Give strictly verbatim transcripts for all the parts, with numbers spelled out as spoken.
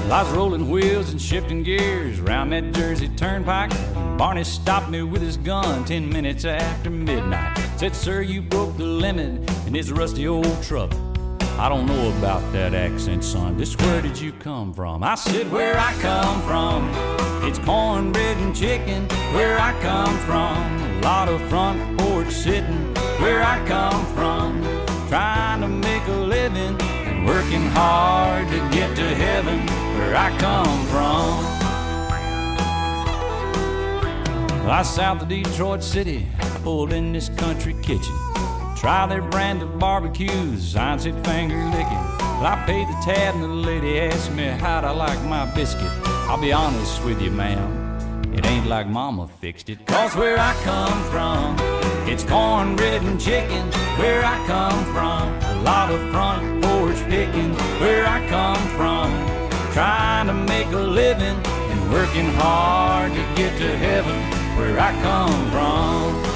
I was rolling wheels and shifting gears around that Jersey turnpike. Barney stopped me with his gun ten minutes after midnight. Said, sir, you broke the limit in this rusty old truck. I don't know about that accent, son. Just where did you come from? I said, where I come from, it's cornbread and chicken. Where I come from, a lot of front porch sitting. Where I come from, trying to make a living and working hard to get to heaven. Where I come from, I south of Detroit City, I pulled in this country kitchen. Try their brand of barbecues, I said finger licking. Well, I paid the tab and the lady asked me how'd I like my biscuit. I'll be honest with you, ma'am, it ain't like mama fixed it. Cause where I come from, it's cornbread and chicken. Where I come from, a lot of front porch picking. Where I come from, trying to make a living and working hard to get to heaven. Where I come from.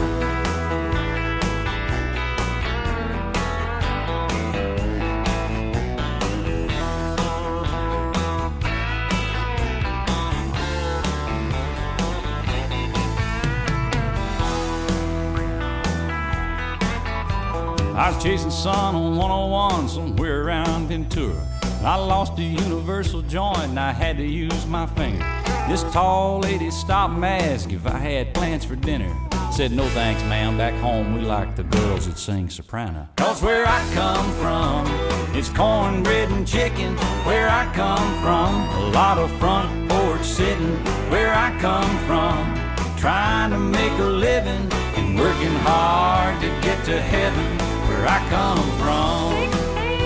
I was chasing sun on one oh one somewhere around Ventura. I lost a universal joint and I had to use my finger. This tall lady stopped and asked if I had plans for dinner. Said, no thanks, ma'am, back home we like the girls that sing soprano. Cause where I come from, it's cornbread and chicken. Where I come from, a lot of front porch sitting. Where I come from, trying to make a living and working hard to get to heaven. Where I come from.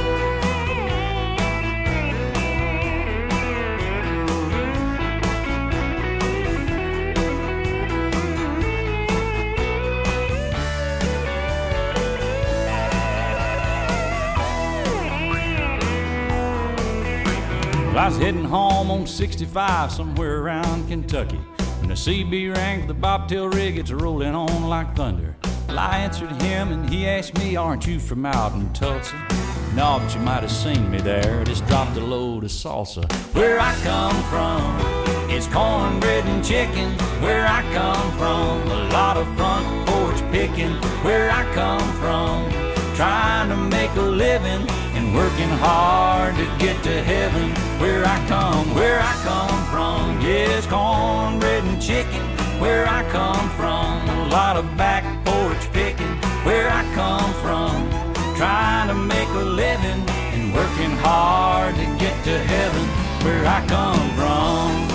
Well, I was heading home on sixty-five somewhere around Kentucky when the C B rang for the bobtail rig. It's rolling on like thunder. Well, I answered him and he asked me, aren't you from out in Tulsa? No, but you might have seen me there. Just dropped a load of salsa. Where I come from, it's cornbread and chicken. Where I come from, a lot of front porch picking. Where I come from, trying to make a living and working hard to get to heaven. Where I come, where I come from, yes, cornbread and chicken. Where I come from, a lot of back porch picking. Where I come from, trying to make a living and working hard to get to heaven. Where I come from,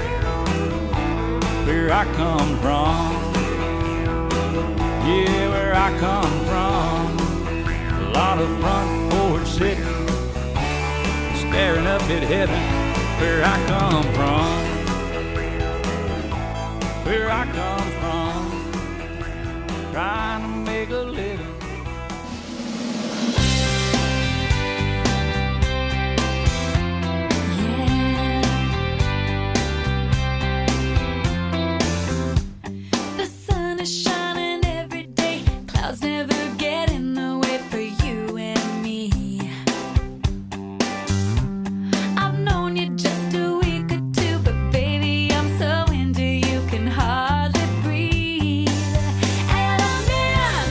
where I come from, yeah, where I come from, a lot of front porch sitting, staring up at heaven. Where I come from, where I come from, trying to make a living. Hardly breathe, and I'm in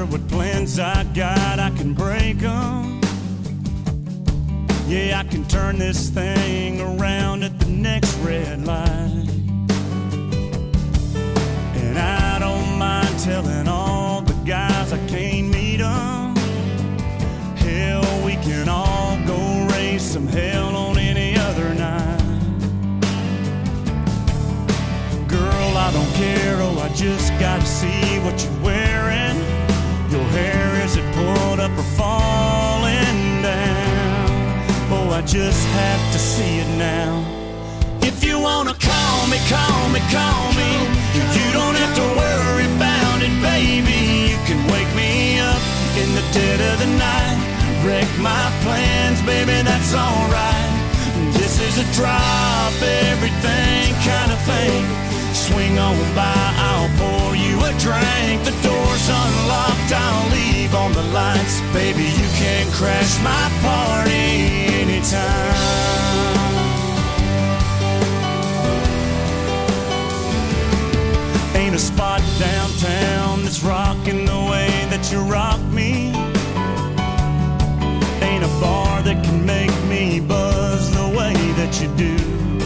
matter what plans I got, I can break them. Yeah, I can turn this thing around at the next red light. And I don't mind telling all the guys I can't meet them. Hell, we can all go raise some hell on any other night. Girl, I don't care, oh, I just gotta see what you're wearing. Your hair, is it pulled up or falling down? Oh, I just have to see it now. If you wanna call me, call me, call me. You don't have to worry about it, baby. You can wake me up in the dead of the night. Wreck my plans, baby, that's alright. This is a drop everything kind of thing. Swing on by, I'll pour you a drink. The door's unlocked, I'll leave on the lights. Baby, you can crash my party anytime. Ain't a spot downtown that's rocking the way that you rock me. Ain't a bar that can make me buzz the way that you do.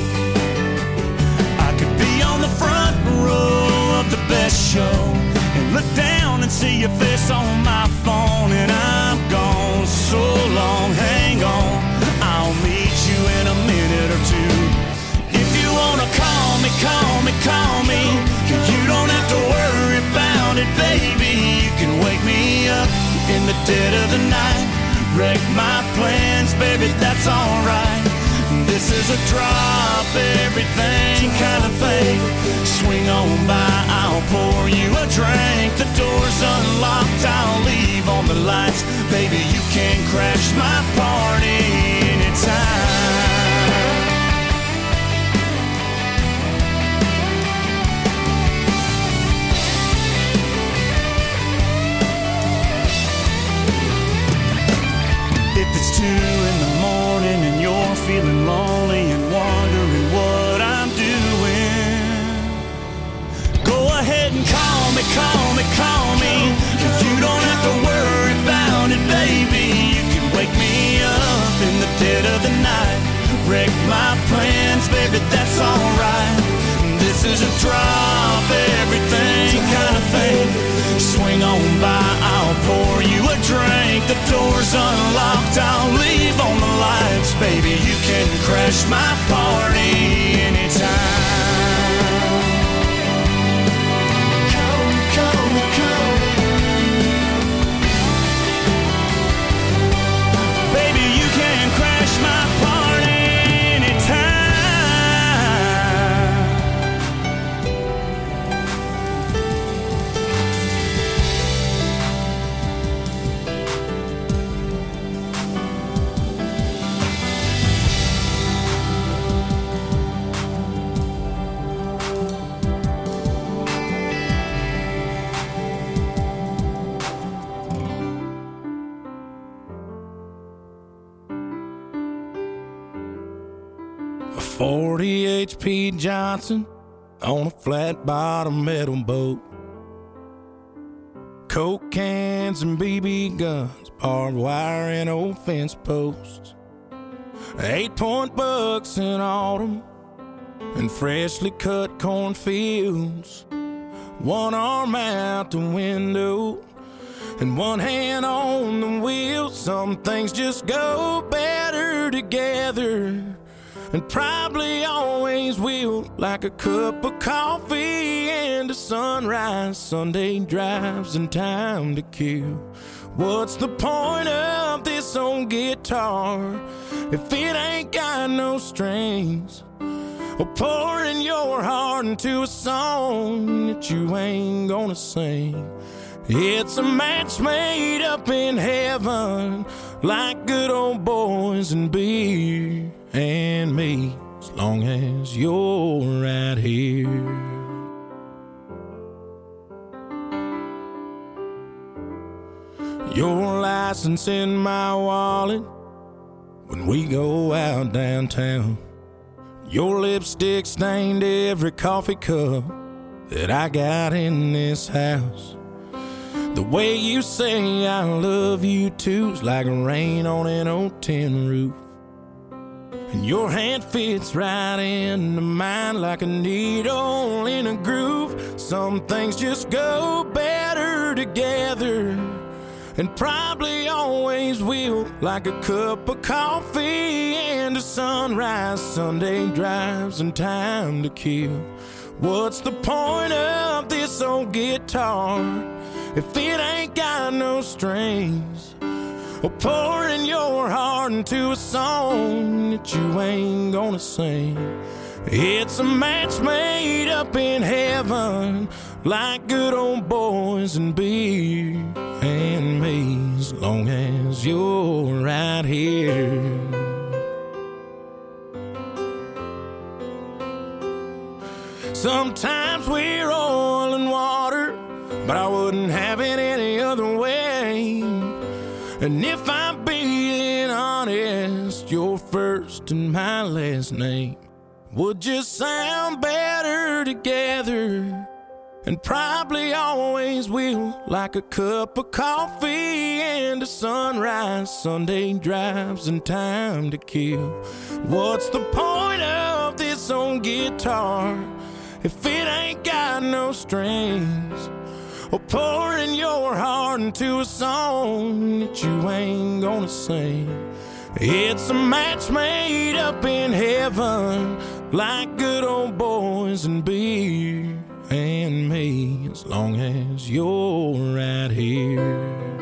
I could be on the front row of the best show and look down and see your face on my phone. And I'm gone so long, hang on, I'll meet you in a minute or two. If you wanna call me, call me, call me. You don't have to worry about it, baby. You can wake me up in the dead of the night. Wreck my plans, baby, that's alright. This is a drop everything kind of thing. Swing on by, I'll pour you a drink. The door's unlocked, I'll leave on the lights. Baby, you can crash my party anytime. If it's two in the morning and you're feeling lonely and wondering what I'm doing, go ahead and call me, call me, call me. You don't have to worry about it, baby. You can wake me up in the dead of the night. Wreck my plans, baby, that's alright. This is a drop everything kind of thing. Swing on by, I'll pour you a drink. The door's unlocked, I'll leave on the lights. Baby, you can crash my party anytime. Call me, call me, call me. Baby, you can crash my party anytime. forty H P Johnson on a flat-bottom metal boat. Coke cans and B B guns, barbed wire and old fence posts. Eight-point bucks in autumn and freshly cut cornfields. One arm out the window and one hand on the wheel. Some things just go better together, and probably always will, like a cup of coffee and a sunrise, Sunday drives and time to kill. What's the point of this old guitar if it ain't got no strings? Or pouring your heart into a song that you ain't gonna sing. It's a match made up in heaven, like good old boys and beer and me, as long as you're right here. Your license in my wallet when we go out downtown. Your lipstick stained every coffee cup that I got in this house. The way you say I love you too's like rain on an old tin roof. And your hand fits right into mine like a needle in a groove. Some things just go better together, and probably always will, like a cup of coffee and a sunrise, Sunday drives, and time to kill. What's the point of this old guitar if it ain't got no strings? Or pouring your heart into a song that you ain't gonna sing. It's a match made up in heaven, like good old boys and beer and me, as long as you're right here. Sometimes we're oil and water, but I wouldn't have it any other way. And if I'm being honest, your first and my last name would just sound better together, and probably always will, like a cup of coffee and a sunrise, Sunday drives, and time to kill. What's the point of this old guitar if it ain't got no strings? Or pouring your heart into a song that you ain't gonna sing. It's a match made up in heaven, like good old boys and beer and me, as long as you're right here.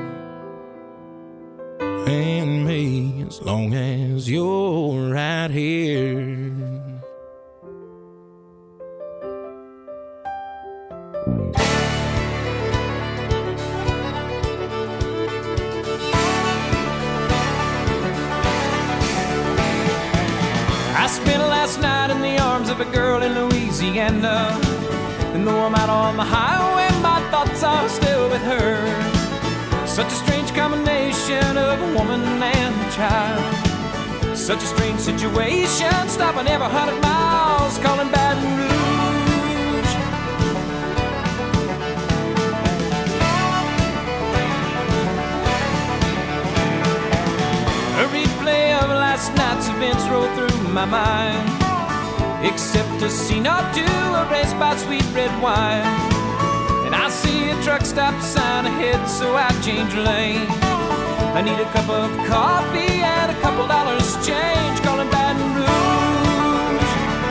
And me, as long as you're right here. I spent last night in the arms of a girl in Louisiana, and though I'm out on the highway, my thoughts are still with her. Such a strange combination of a woman and a child. Such a strange situation, stopping every hundred miles, calling Baton Rouge. A replay of last night's events roll through my mind, except a scene or two erased by sweet red wine. And I see a truck stop sign ahead, so I change lanes. I need a cup of coffee and a couple dollars change, calling Baton Rouge.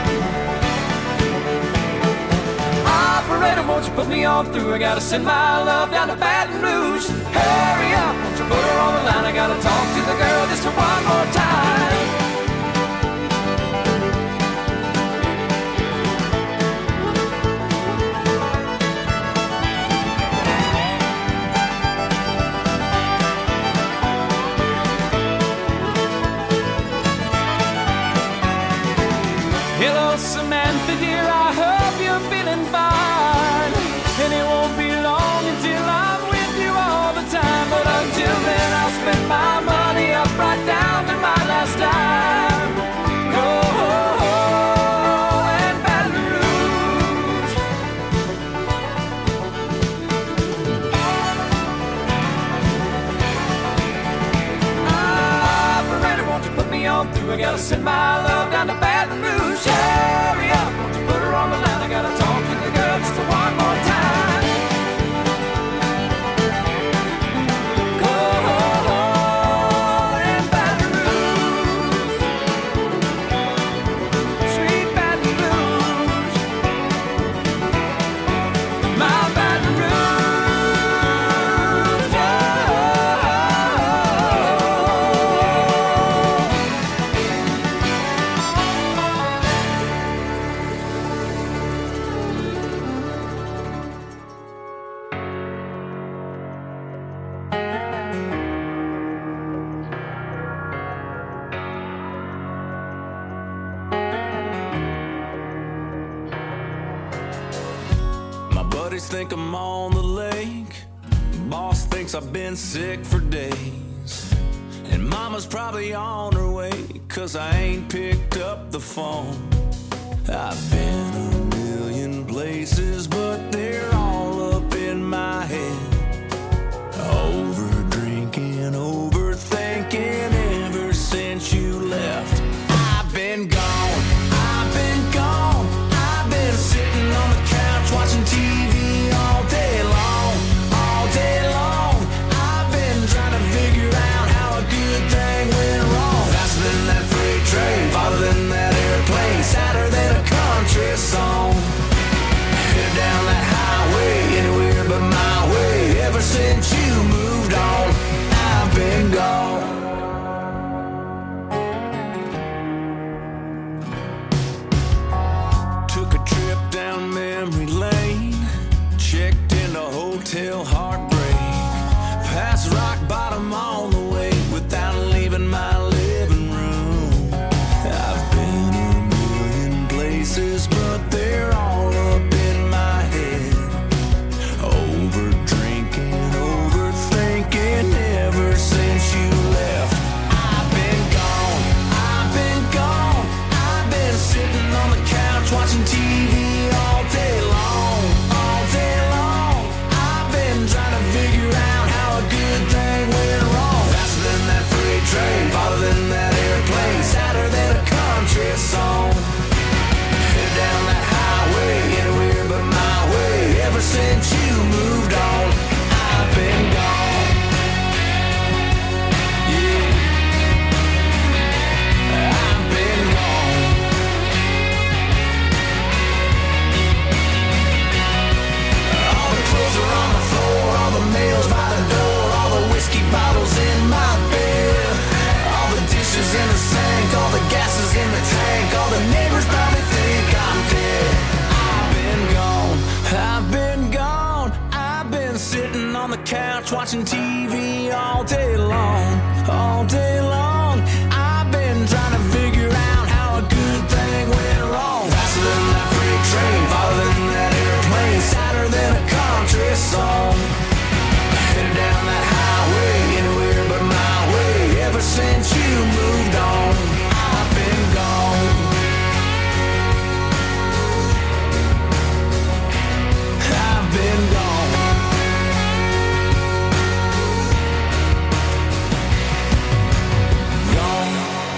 Operator, won't you put me on through? I gotta send my love down to Baton Rouge. Hurry up, won't you put her on the line? I gotta talk to the girl just one more time. Hello, Samantha dear, I hope you're feeling fine. And it won't be long until I'm with you all the time. But until then, I'll spend my money up right down to my last dime. Go and Baton Rouge. Operator, won't you put me on through? I gotta send my love down to Baton Rouge. Hurry up, won't you put her on the line? I gotta talk to the girl just one more time. Go and Baton Rouge, sweet Baton Rouge, my Baton Rouge, oh. Think I'm on the lake. Boss thinks I've been sick for days. And mama's probably on her way, cause I ain't picked up the phone. I've been a million places, but they're all up in my head. till heartbreak, past rock bottom on the way without leaving my living room. I've been a million places, but they're all up in my head. Over drinking, overthinking, ever since you left. I've been gone, I've been gone. I've been sitting on the couch watching T V all day long, all day long. I've been trying to figure out how a good thing went wrong. Faster than that freight train, farther than that airplane, sadder than a country song. Head down that highway, anywhere but my way. Ever since you moved on, I've been gone. Yeah, I've been gone. All the clothes are on the floor, all the mail's by the door, all the whiskey bottles in my bed, all the dishes in the sink, all the gases in the tank, all the neighbors probably think I'm dead. I've been gone, I've been gone. I've been sitting on the couch watching T V all day long, all day long. I've been trying to figure out how a good thing went wrong. Faster than that freight train, farther than that airplane, sadder than a country song. Headed down that highway, anywhere but my way. Ever since you moved on, I've been gone. I've been gone. Gone.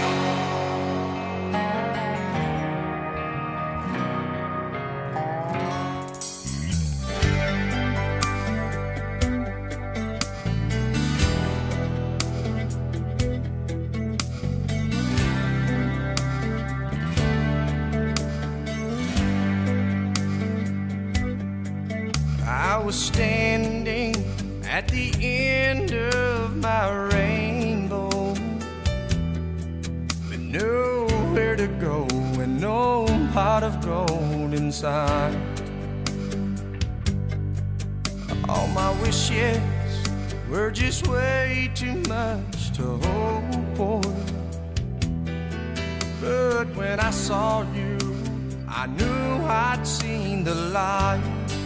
I was standing at the end of my rainbow, with nowhere to go and no pot of gold inside. All my wishes were just way too much to hope for. But when I saw you, I knew I'd seen the light.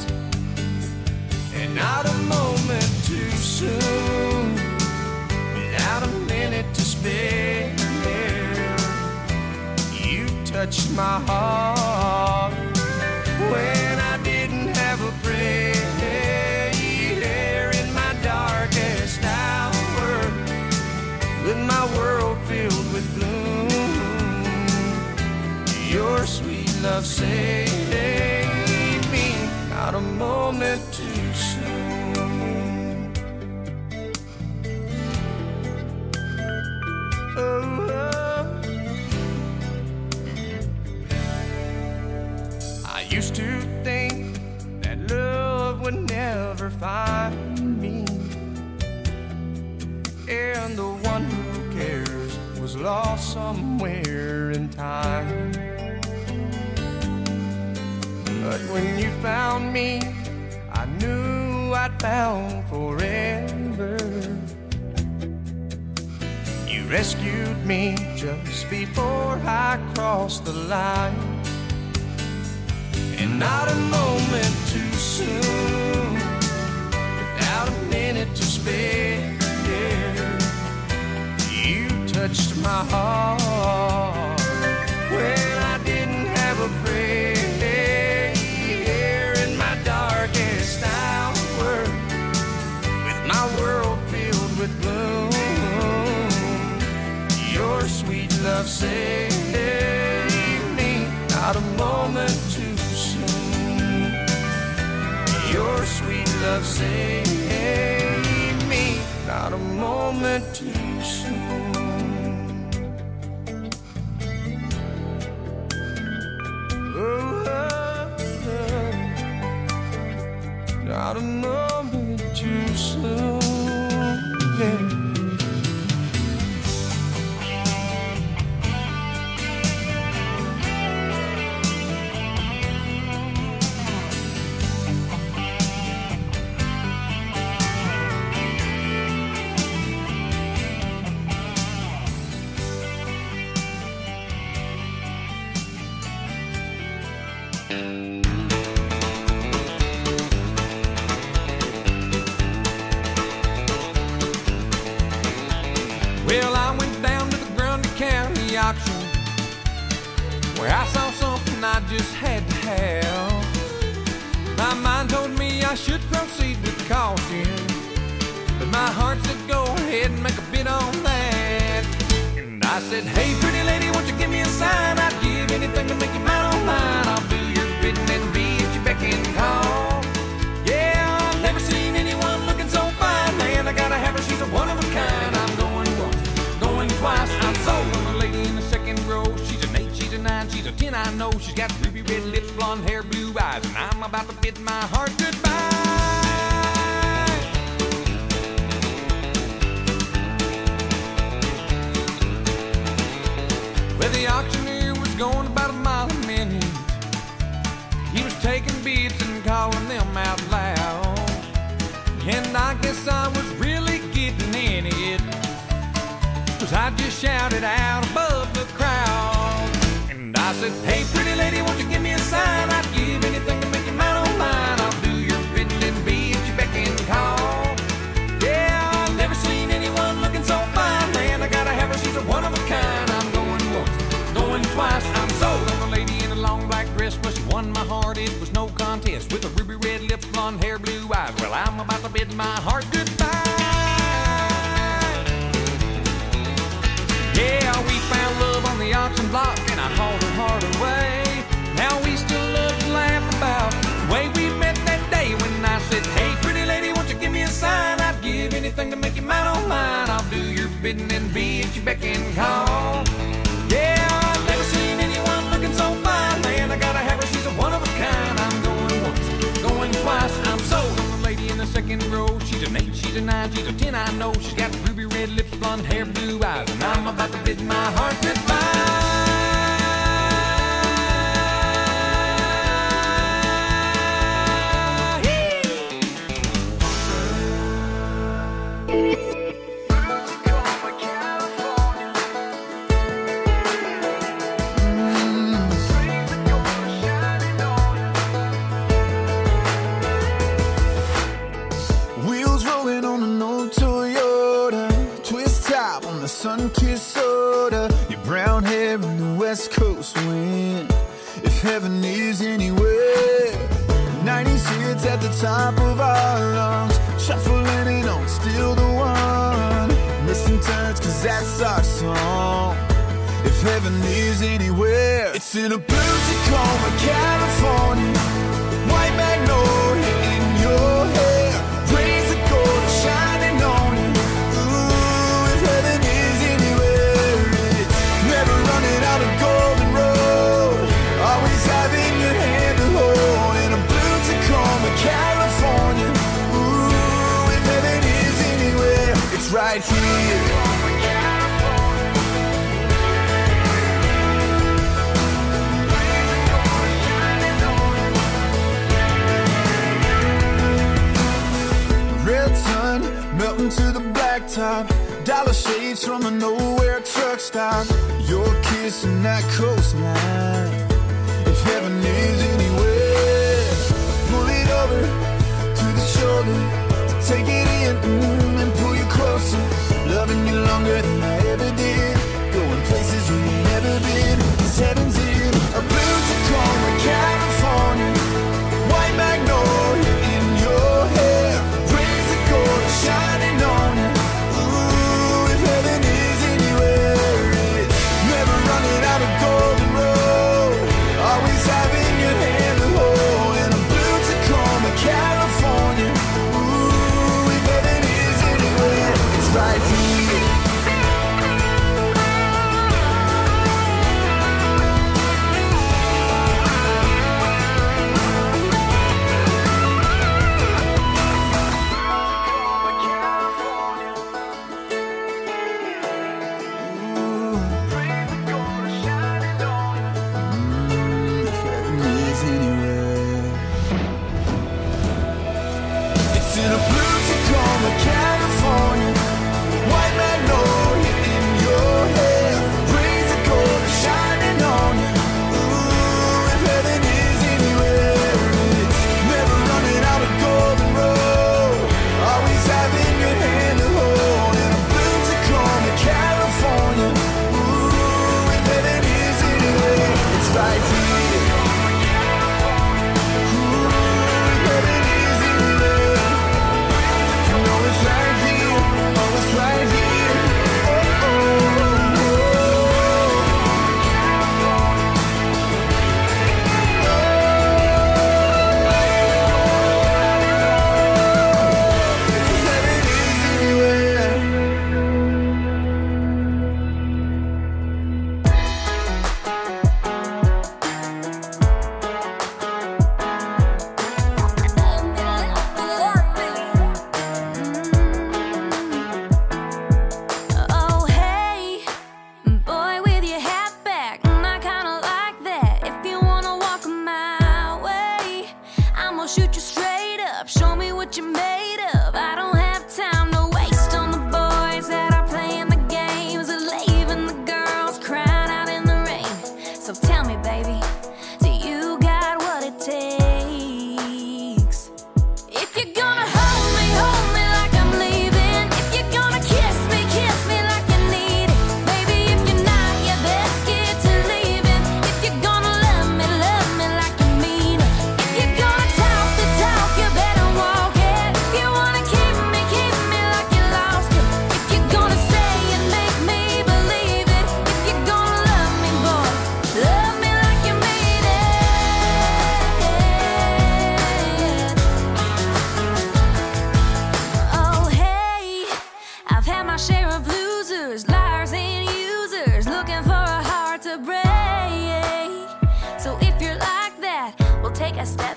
And not a moment too soon, without a minute to spare, you touched my heart when I didn't have a prayer. In my darkest hour, with my world filled with gloom, your sweet love saved me. Not a moment too soon. Oh, oh. I used to think that love would never find me, and the one who cares was lost somewhere in time. But when you found me, I knew I'd found forever. You rescued me just before I crossed the line. And not a moment too soon, without a minute to spare, you touched my heart when I didn't have a prayer. In my darkest hour, with my world filled with gloom, your sweet love saved me. Not a moment too soon, your sweet love saved me. Not a moment too soon. Oh, oh, oh. Not a moment too soon. Yeah. auction where I saw something I just had to have. My mind told me I should proceed with caution, but my heart said go ahead and make a bid on that. And I said, hey pretty lady, won't you give me a sign? I'd give anything to make you mine on mine. I'll do your bidding and be at your beck and call. Yeah, I've never seen anyone looking so fine. Man, I gotta have her, she's a one of a kind. I'm going once, going twice. I'm sold on the lady in the second row. She's an eight, she's a nine, she's a ten, I know. She's got ruby red lips, blonde hair, blue eyes, and I'm about to bid my heart goodbye. Well, the auctioneer was going about a mile a minute. He was taking bids and calling them out loud. And I guess I was really getting in it, 'cause I just shouted out above the crowd. And I said, hey pretty lady, won't you give me a sign? I'd give anything to make you mine on mine. I'll do your bidding and be at your beck and call. Yeah, I've never seen anyone looking so fine. Man, I gotta have her, she's a one of a kind. I'm going once, going twice. I'm sold on the lady in a long black dress. Well, she won my heart, it was no contest. With her ruby red lips, blonde hair, blue eyes. Well, I'm about to bid my heart goodbye. Yeah, we found love on the auction block, and I hauled her heart away. Now we still love to laugh about the way we met that day when I said, hey pretty lady, won't you give me a sign? I'd give anything to make you mine on mine. I'll do your bidding and be at your beck and call. Yeah, I've never seen anyone looking so fine. Man, I gotta have her, she's a one of a kind. I'm going once, going twice. I'm sold on the lady in the second row. She's an eight, she's a nine, she's a ten, I know. She's got ruby red lips, blonde hair, blue eyes, and I'm about to bid my heart goodbye. Sun-kissed soda, your brown hair in the west coast wind. If heaven is anywhere, nineties hits at the top of our lungs, shuffling it on, still the one. Missing turns, 'cause that's our song. If heaven is anywhere, it's in a blue Tacoma, California. White magnolia in your hair, rays of gold shining on you. Ooh, if heaven is anywhere, it's never running out of golden road, always having your hand to hold. In a blue Tacoma, California. Ooh, if heaven is anywhere, it's right here. Red sun melting to the blacktop, dollar shades from a nowhere truck stop. Your kiss and that coastline. If heaven is anywhere, pull it over to the shoulder to take it in, mm, and pull you closer. Loving you longer than I ever did, going places we ain't never been. 'Cause heaven's in a blue Tacoma, California. White magnolia in your hair, rays of gold shining on you. Ooh, if heaven is anywhere, it's never running out of golden road, always having your hand to hold. In a blue Tacoma, California. Ooh, if heaven is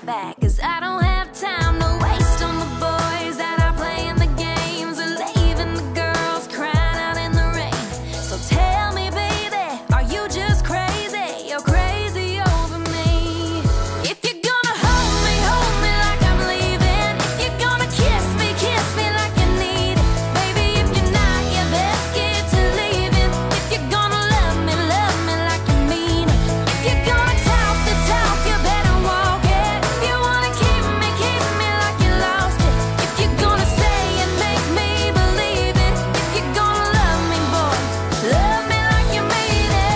back, 'cause I don't have time to waste on the boys that are playing the games or leaving the girls crying out in the rain. So tell me, baby, are you just crazy? You're crazy over me. If you're gonna hold me, hold me like I'm leaving. If you're gonna kiss me, kiss me like you need it. Baby, if you're not, you best get to leaving. If you're gonna love me, love me like you mean it. If you're gonna talk the talk, you better walk it. If you wanna keep me, keep me like you lost it. If you're gonna say and make me believe it. If you're gonna love me, boy, love me like you mean it.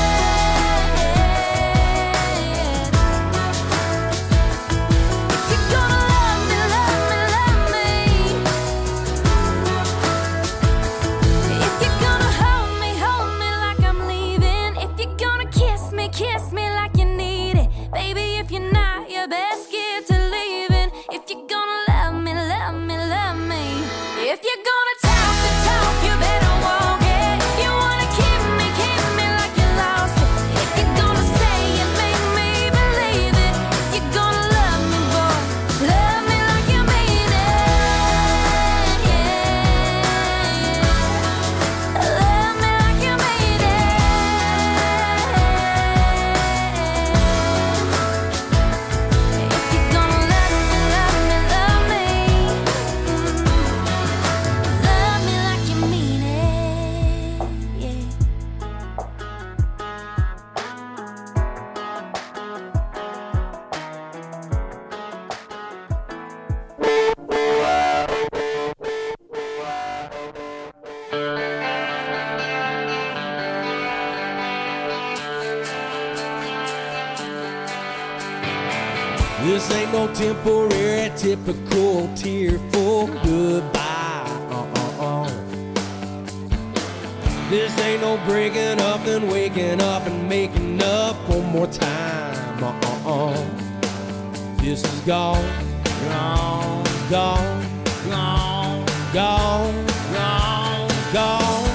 If you're gonna love me, love me, love me. If you're gonna hold me, hold me like I'm leaving. If you're gonna kiss me, kiss me like you need it. Baby, if you're not, you best get to leaving. If you're gonna love me, love me, love me. If you're gonna talk the talk, you better walk it. If you wanna keep me, keep me like you lost it. If you're gonna say and make me believe it. If you're gonna love me, boy, love me like you mean it. Yeah. Love me like you mean it. If you're gonna love me, love me, love me. Love me like you mean it. Yeah. This ain't no temporary, typical tearful goodbye. Uh-uh-uh. This ain't no breaking up and waking up and making up one more time. Uh-uh-uh. This is gone, gone, gone, gone, gone, gone, gone.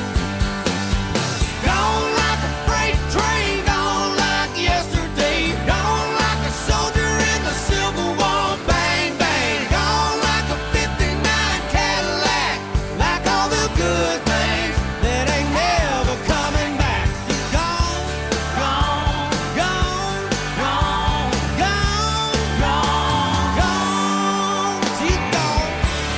Gone like a freight train, gone like yesterday, gone like a soldier in the Civil War. Bang, bang, gone like a fifty-nine Cadillac, like all the good things that ain't never coming back. She's gone, gone, gone, gone, gone, gone, gone. She's gone.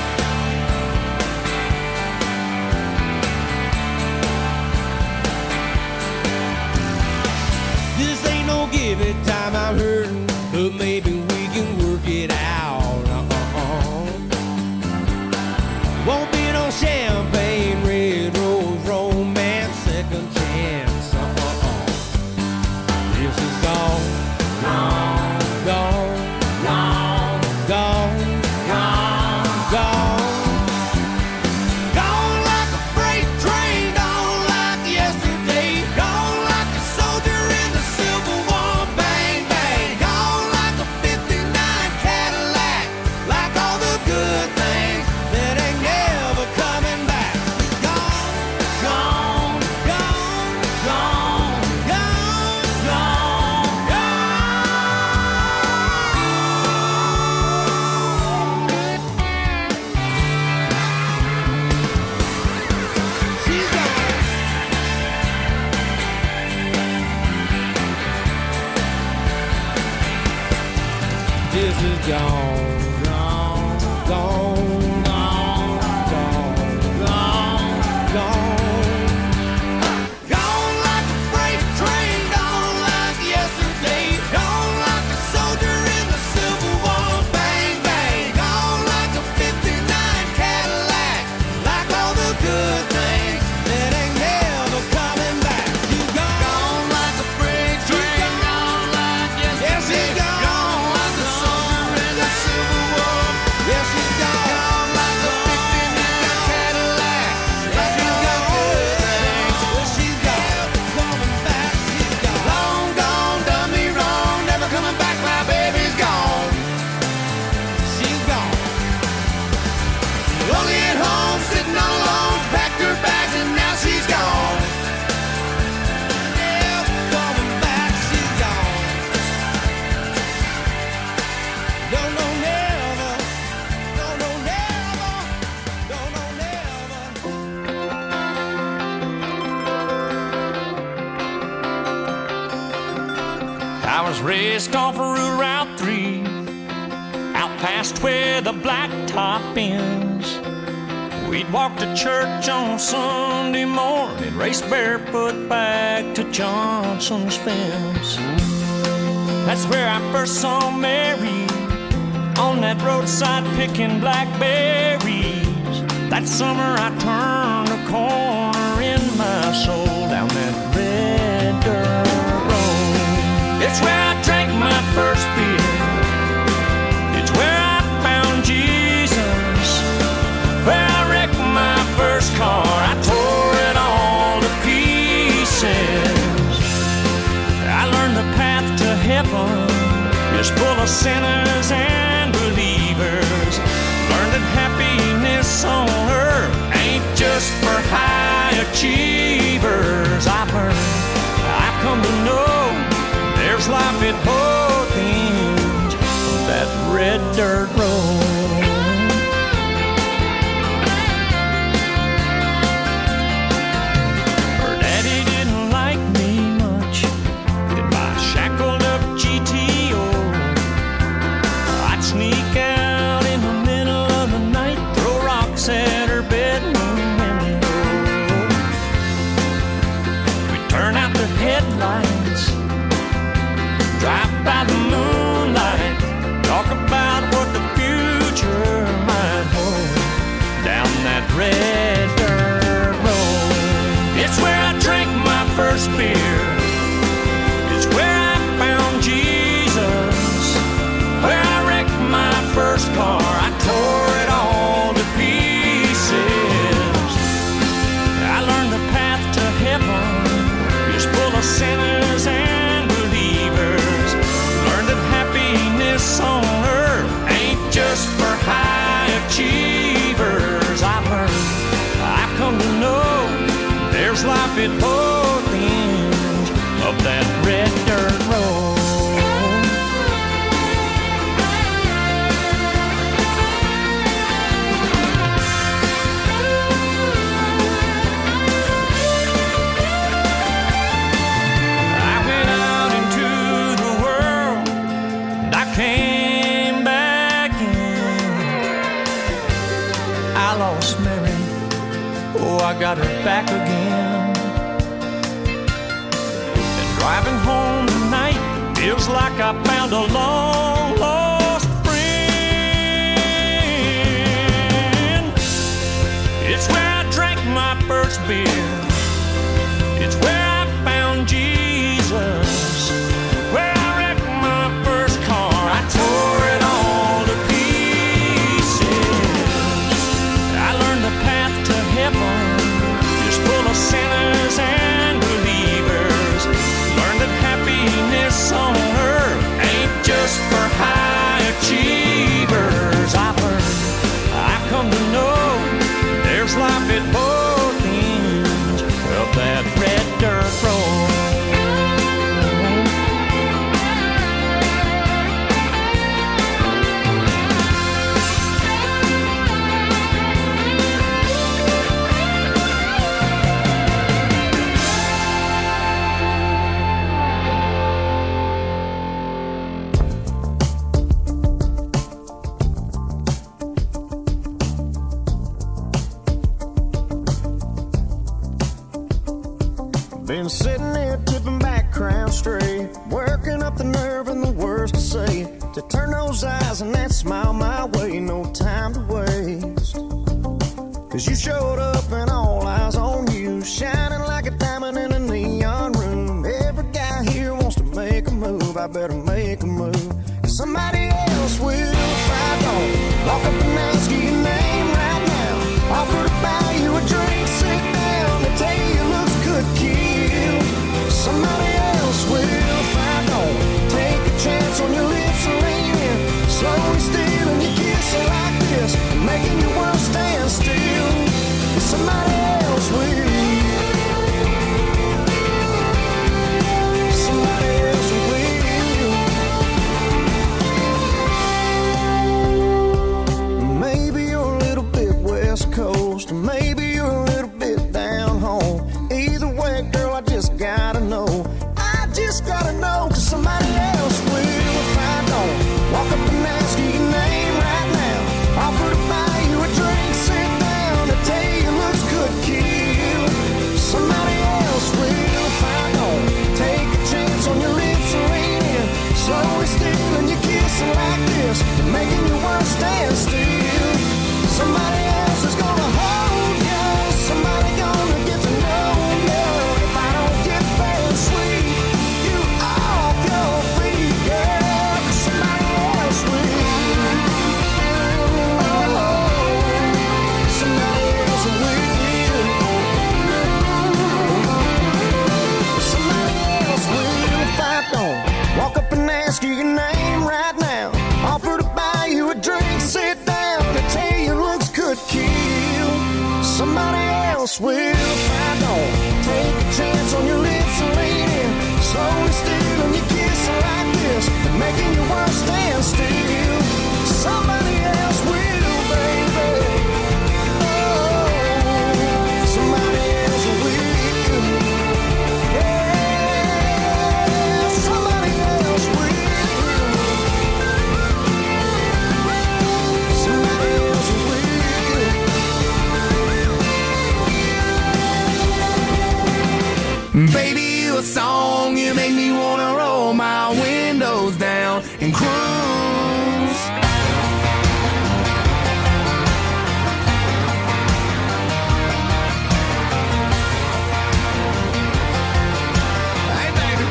This ain't no give it time, I'm hurting, but maybe we can work it out. Uh-uh-uh. Won't be no champagne, red rose, romance, second chance. Uh-uh-uh. This is gone, gone, gone, gone, gone, gone, gone. Gone like a freight train, gone like yesterday, gone like a soldier in the Civil War. Bang, bang, gone like a fifty-nine Cadillac, like all the good things that ain't never coming back. Gone, gone, gone, gone, gone, gone, gone. She's gone. This is gone, gone, gone, gone, gone, gone, gone. Gone like a freight train, gone like yesterday, gone like a soldier in the Civil War. Bang, bang, gone like a fifty-nine Cadillac, like all the good things that ain't never coming back. She's gone, gone like a freight train, gone like yesterday, gone like a soldier in the Civil I was raised off of Route three, out past where the blacktop ends. We'd walk to church on Sunday morning, race barefoot back to Johnson's fence. That's where I first saw Mary, on that roadside picking blackberries. That summer I turned a corner in my soul down that red dirt road. It's where I drank my first beer. It's where I found Jesus. Where I wrecked my first car. I tore it all to pieces. I learned the path to heaven is full of sinners and believers. Learned that happiness on earth ain't just for high achievers. I've learned, I've come to know there's life at both ends of that red dirt road. Her daddy didn't like me much in my shackled up G T O. I'd sneak out in the middle of the night, throw rocks at her bedroom window. We'd turn out the headlights, drive by the moonlight, talk about what the future might hold down that red dirt road. It's where I drank my first beer. It's where I found Jesus. Where I wrecked my first car. I tore it all to pieces. I learned the path to heaven is full of sinners and believers. Learned that happiness on earth ain't just for high achievers. I've learned, I've come to know there's life at both ends of that red dirt road. I went out into the world and I came back in. I lost Mary, oh, I got her back again. And driving home tonight feels like I found a long lost friend. It's where I drank my first beer. It's where I found Jesus. Where I wrecked my first car. I tore it all to pieces. I learned the path to heaven is full of sinners and believers. Learned that happiness on earth ain't just for high achievers. I've learned, I've come to know there's life at both ends of that red dirt road. Been sitting here tipping back, crown straight, working up the nerve and the words to say, to turn those eyes and that smile my way, no time to waste. Cause you showed up and all eyes on you, shining like a diamond in a neon room. Every guy here wants to make a move, I better make a move, cause somebody else will if I don't. Walk up and ask you your name right now, offer to buy you a drink, sit down, they tell you it looks good, kid. Somebody else will if I don't. Take a chance on your lips and lean in, slowly stealing your kiss like this, making your world stand still. Somebody else will. Somebody else will. Maybe you're a little bit West Coast, or maybe you're a little bit down home. Either way, girl, I just gotta know. I just gotta know, cause somebody else somebody else will. If I don't take a chance on your lips and lean in, slowly stealing your kiss like this, and making your world stand still. Somebody else will, baby. Oh, somebody else will. Yeah, somebody else will. Somebody else will. Baby, you a song, you make me wanna roll my windows down and cruise. Hey, baby.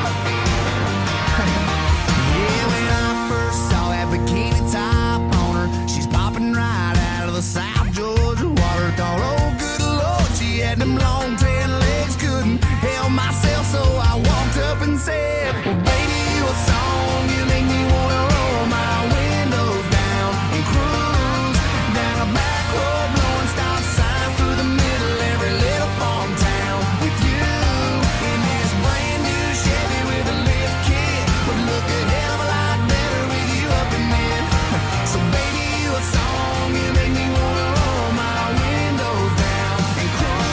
Yeah, when I first saw that bikini top on her, she's popping right out of the South Georgia water. Thought, oh, good Lord, she had them long tan legs, couldn't help myself, so I walked up and said, well, baby, you a song, you make me wanna roll my windows down and cruise down a back road, blowing stop signs through the middle every little farm town with you in this brand new Chevy with a lift kit. Would look a hell of a lot better with you up in it. So baby, you a song, you make me wanna roll my windows down and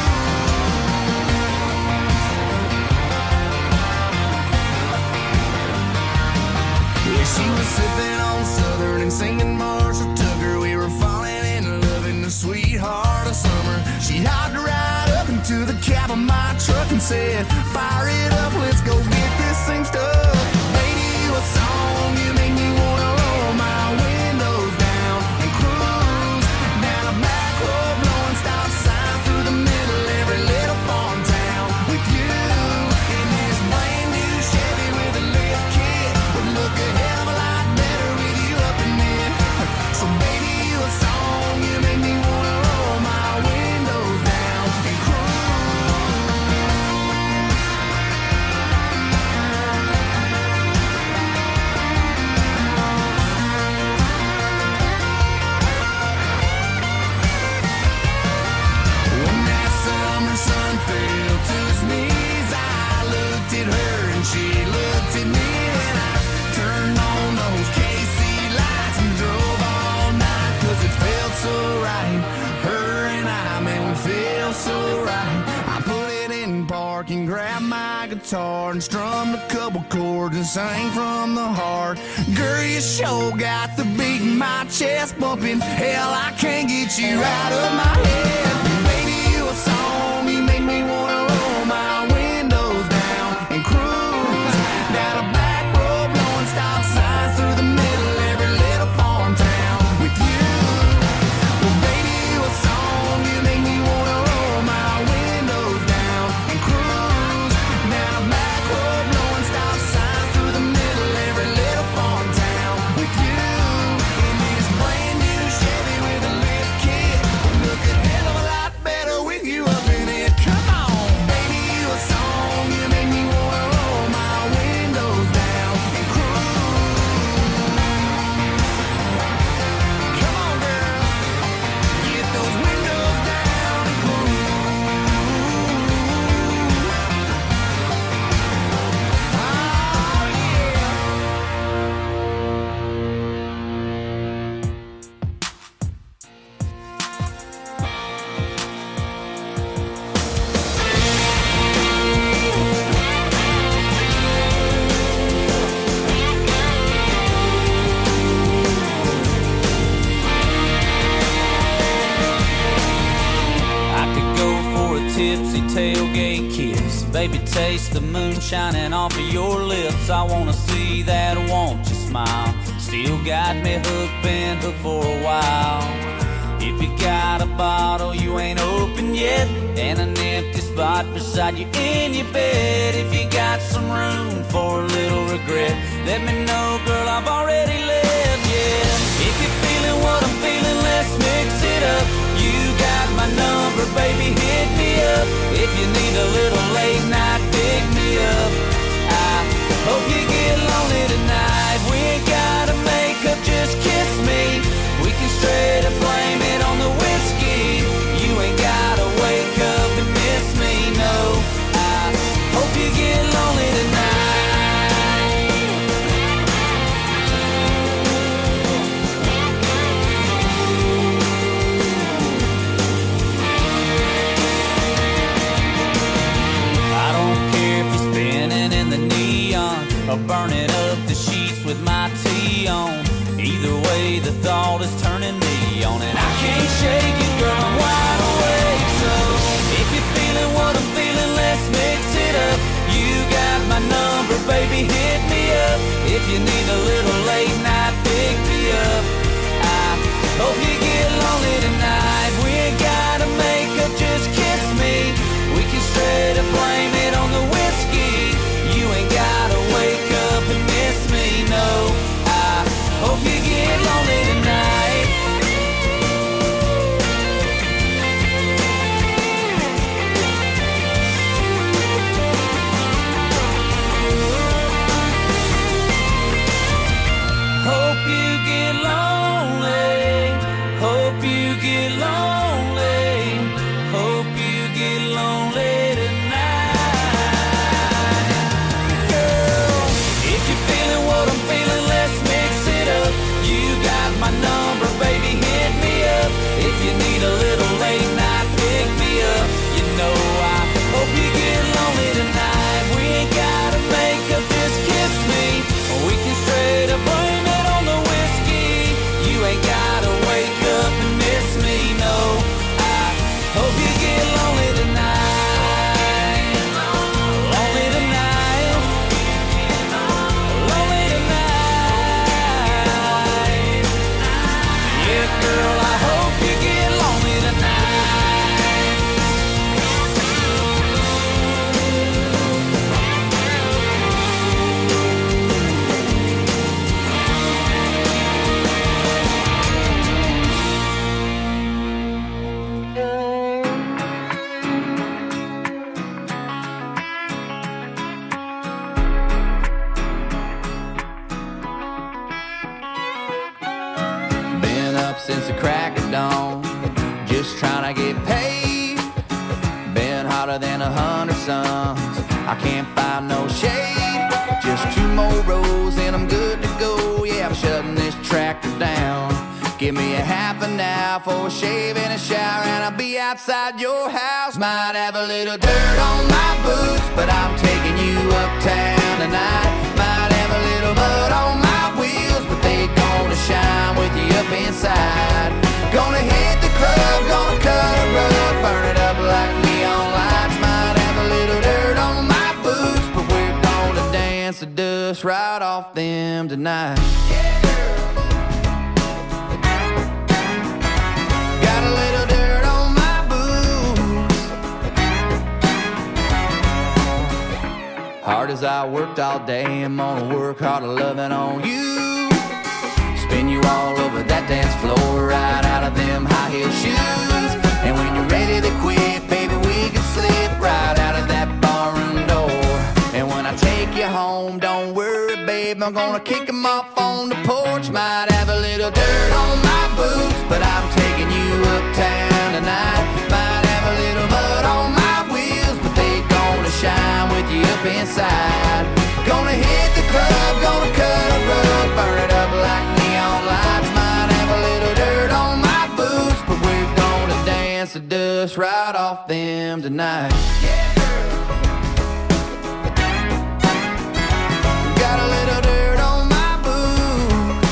yeah, she was sipping on Southern and singing Marshall Tucker. We were falling in love in the sweetheart of summer. She hopped right up into the cab of my truck and said, fire it up, let's go get this thing stuck. Baby, you a song, you make me wanna roll my windows down and cruise down a back road, blowing stop signs through the middle every little farm town with you in this brand new Chevy with a lift kit. Would look a hell of a lot better with you up in it. So baby, you a song, you make me wanna roll my windows down and when that summer sun fell to his knees, I looked at her and she looked at me, and I turned on those K C lights and drove all night, cause it felt so right. Her and I, man, we feel so right. I put it in park and grabbed my guitar and strummed a couple chords and sang from the heart. Girl, you sure got the beat in my chest bumping. Hell, I can't get you out of my head. Baby, you a song, you make me wanna roll my windows down and cruise down a back road, blowing stop signs through the middle every little farm town with you. Well, baby, you a song, you make me wanna roll my windows down and cruise down a back road, blowing stop signs through the middle every little farm town with you in this brand new Chevy with a lift kit. Look a hell of a lot better with you up in it. Come on, baby, you a song, you make me wanna roll my windows down and cruise. Come on, girl, get those windows down and cruise. Oh, yeah. I could go for a tipsy tailgate kiss. Baby, taste the moon shining off of your lips. I wanna see that won't you smile. Still got me hooked, been hooked for a while. If you got a bottle you ain't opened yet, and an empty spot beside you in your bed, if you got some room for a little regret, let me know, girl, I've already left, yeah. If you're feeling what I'm feeling, let's mix it up. You got my number, baby, hit me up. If you need a little late night, pick me up. I hope you get lonely tonight. We ain't gotta make up, just kiss me. We can straight up blame it on the whiskey. You ain't gotta or burning up the sheets with my tea on. Either way, the thought is turning me on, and I can't shake it, girl, I'm wide awake. So if you're feeling what I'm feeling, let's mix it up. You got my number, baby, hit me up. If you need a little late night, pick me up. I hope you get lonely tonight. We ain't gotta make up, just kiss me. We can straight up blame it on the whiskey. You ain't gotta wake up and miss me, no. I hope you get lonely tonight. Hope you get lonely. Hope you get lonely. Hope you get lonely tonight. Girl, if you're feeling what I'm feeling, let's mix it up. You got my number, baby, hit me up. If you need a little late night, pick me up. You know I hope you get lonely tonight. We ain't gotta make up, just kiss me. We can straight up blame it on the whiskey. You ain't gotta wake up and miss me, no. I hope you get lonely tonight. Lonely tonight. Lonely tonight. Yeah, girl, I hope you get lonely tonight. Been up since the crack of dawn, just trying to get paid. Been hotter than a hundred suns, I can't find no shade. Just two more rows and I'm good to go. Yeah, I'm shutting this tractor down. Give me a half an hour for a shave and a shower, and I'll be outside your house. Might have a little dirt on my boots, but I'm taking you uptown tonight. Might have a little mud on my wheels, but they gonna shine with you up inside. Gonna hit the club, gonna cut a rug, burn it up like neon lights. Might have a little dirt on my boots, but we're gonna dance the dust right off them tonight. Got a little dirt on my boots. Hard as I worked all day, I'm gonna work harder loving on you. Spin you all over that dance floor, right out of them high heel shoes. And when you're ready to quit, baby, we can slip right out of that barroom door. And when I take you home, don't worry, babe, I'm gonna kick them off on the porch. Might have a little dirt on my boots, but I'm taking you uptown tonight. Might have a little mud on my wheels, but they gonna shine with you up inside. Gonna hit the club, gonna cut a rug, burn it up like neon lights. Might have a little dirt on my boots, but we're gonna dance the dust right off them tonight. Got a little dirt on my boots.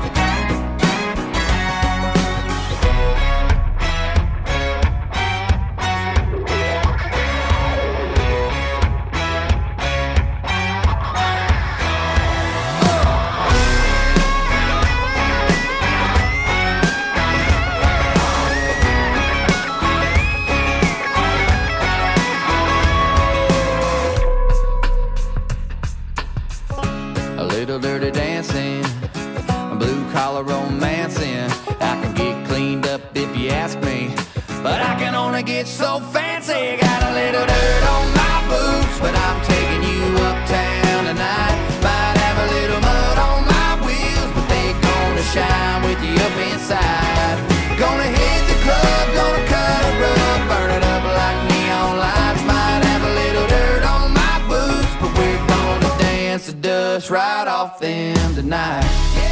Little dirty dancing, blue collar romancing. I can get cleaned up if you ask me, but I can only get so fancy. Got a little dirt on my boots, but I'm taking you uptown tonight. Might have a little mud on my wheels, but they gonna shine with you up inside. Gonna hit the club, gonna cut a rug, burn it up like neon lights. Might have a little dirt on my boots, but we're gonna dance the dust right off them tonight.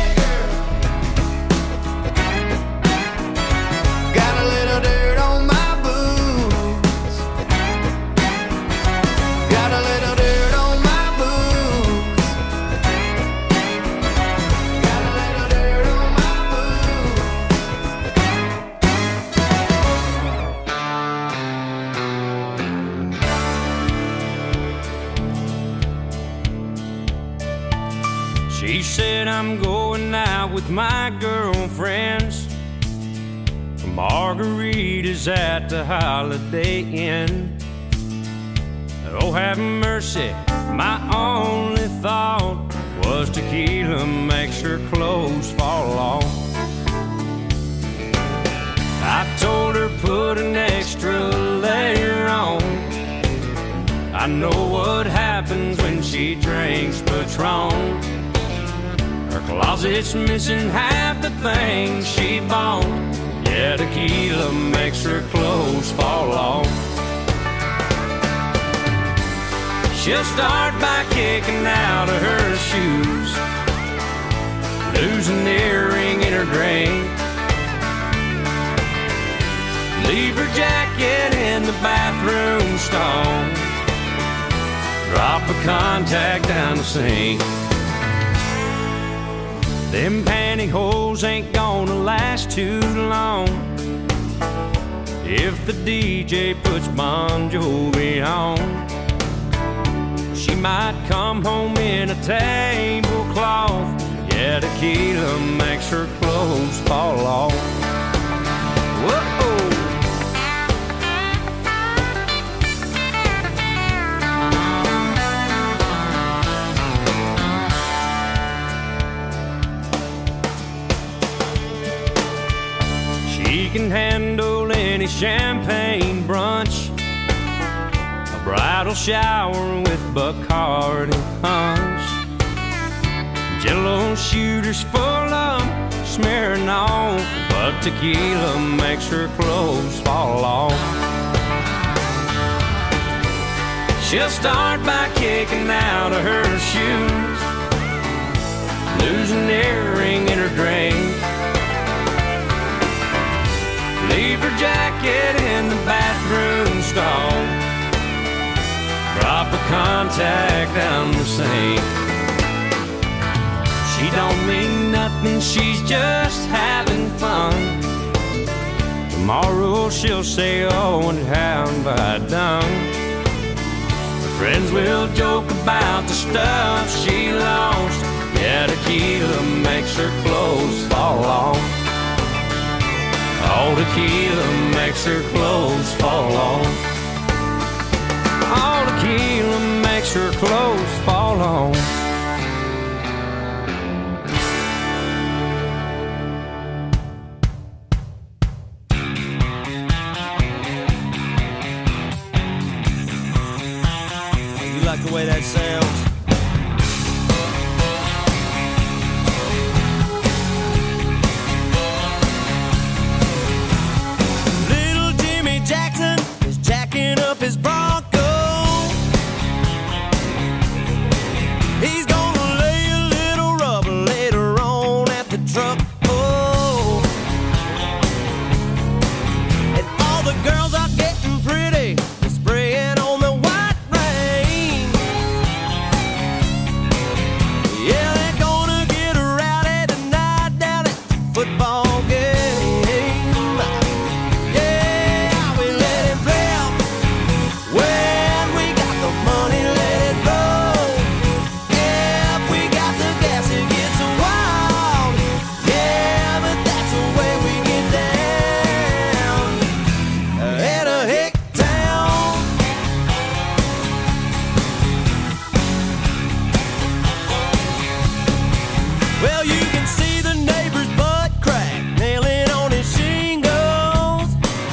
Got a little dirt on my boots. Got a little dirt on my boots. He said, I'm going out with my girlfriends for margaritas at the Holiday Inn. Oh, have mercy, my only thought was tequila makes her clothes fall off. I told her put an extra layer on. I know what happens when she drinks Patron. Her closet's missing half the things she bought. Yeah, tequila makes her clothes fall off. She'll start by kicking out of her shoes, losing the earring in her drink, leave her jacket in the bathroom stall, drop a contact down the sink. Them pantyhose ain't gonna last too long if the D J puts Bon Jovi on. She might come home in a tablecloth. Yeah, tequila makes her clothes fall off. Whoa! She can handle any champagne brunch, a bridal shower with Bacardi punch, Jello shooters full of smearing off, but tequila makes her clothes fall off. She'll start by kicking out of her shoes, losing an earring in her drink, leave her jacket in the bathroom stall, drop a contact down the sink. She don't mean nothing, she's just having fun. Tomorrow she'll say, oh, and how have I done? Her friends will joke about the stuff she lost. Yeah, tequila makes her clothes fall off. Oh, tequila makes her clothes fall off. All tequila makes her clothes fall off. You like the way that sounds? Little Jimmy Jackson is jacking up his Bronco. He's gonna lay a little rubber later on at the truck. Oh, and all the girls are getting pretty, they're spraying on the white rain. Yeah, they're gonna get rowdy tonight down at the football game. Yeah, we let it rip when we got the money, let it roll. If we got the gas, it gets wild. Yeah, but that's the way we get down at a hick town. Well, you can see the neighbor's butt crack nailing on his shingles,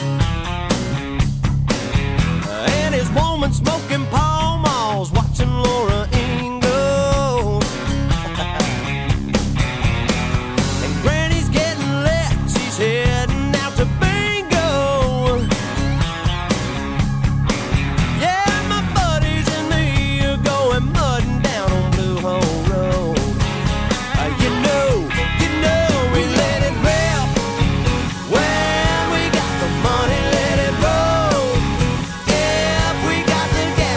and his woman smoking Pall Malls, watching Laura Ingalls. And Granny's getting lit, she's heading out to bingo. Yeah, my buddies and me are going mudding down on Blue Hole Road. Uh, you know, you know we let it rip when we got the money, let it roll. If we got the gas,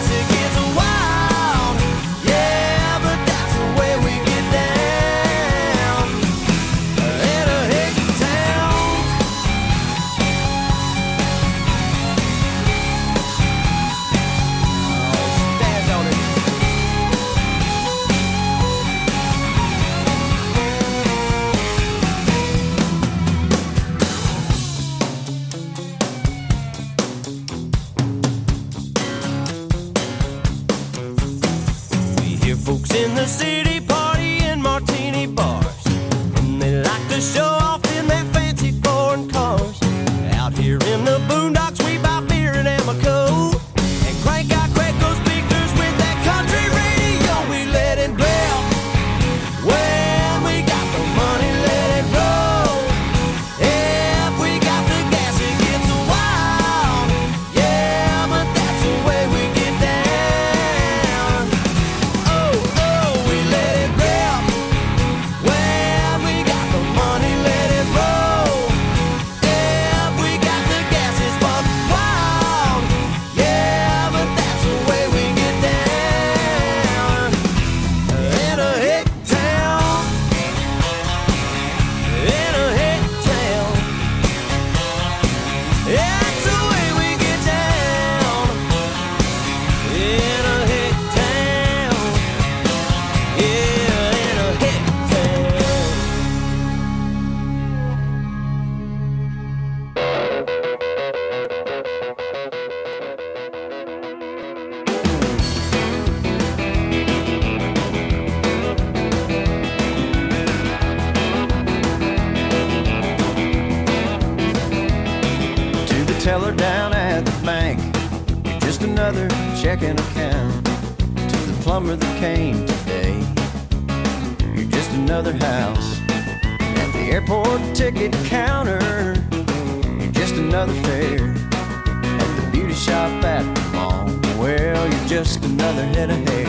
Folks in the city party in martini bars, and they like to show off in their fancy foreign cars. Out here in the boondocks we buy beer and Amoco and crank out Craigco speakers with that country radio. We let it belt when we got the money, let it roll. If we got the gas it gets wild, yeah, but that's the way we get down. Oh, oh, we let it belt when we got the money, let it roll. If we got the gas it's buck wild, yeah, but that's the way we get down. In a hick town, in a hick town, that's the way we get down. In a hick town, yeah, in a hick town. To the teller down at the bank, you're just another checking account. To the plumber that came today, you're just another house. At the airport ticket counter, you're just another fare. At the beauty shop at the mall, well, you're just another head of hair.